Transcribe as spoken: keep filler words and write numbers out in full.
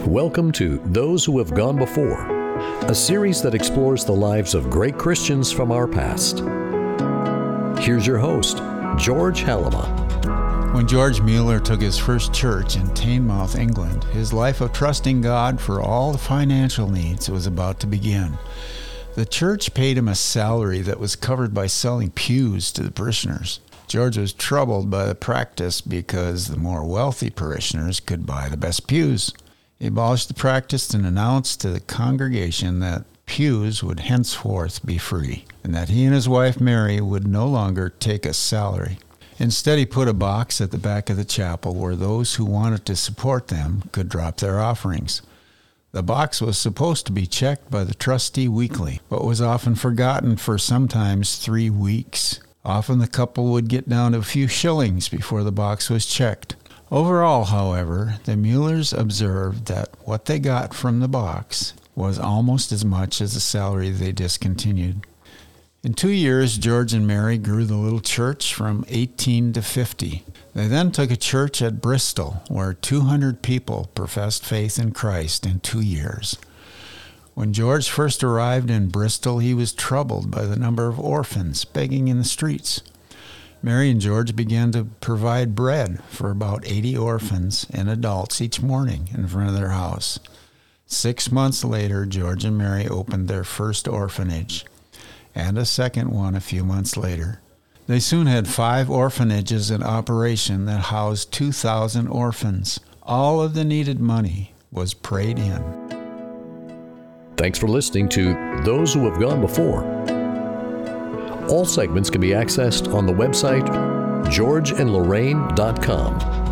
Welcome to Those Who Have Gone Before, a series that explores the lives of great Christians from our past. Here's your host, George Halima. When George Mueller took his first church in Teignmouth, England, his life of trusting God for all the financial needs was about to begin. The church paid him a salary that was covered by selling pews to the parishioners. George was troubled by the practice because the more wealthy parishioners could buy the best pews. He abolished the practice and announced to the congregation that pews would henceforth be free, and that he and his wife Mary would no longer take a salary. Instead, he put a box at the back of the chapel where those who wanted to support them could drop their offerings. The box was supposed to be checked by the trustee weekly, but was often forgotten for sometimes three weeks. Often the couple would get down to a few shillings before the box was checked. Overall, however, the Muellers observed that what they got from the box was almost as much as the salary they discontinued. In two years, George and Mary grew the little church from eighteen to fifty. They then took a church at Bristol, where two hundred people professed faith in Christ in two years. When George first arrived in Bristol, he was troubled by the number of orphans begging in the streets. Mary and George began to provide bread for about eighty orphans and adults each morning in front of their house. Six months later, George and Mary opened their first orphanage, and a second one a few months later. They soon had five orphanages in operation that housed two thousand orphans. All of the needed money was prayed in. Thanks for listening to Those Who Have Gone Before. All segments can be accessed on the website george and lorraine dot com.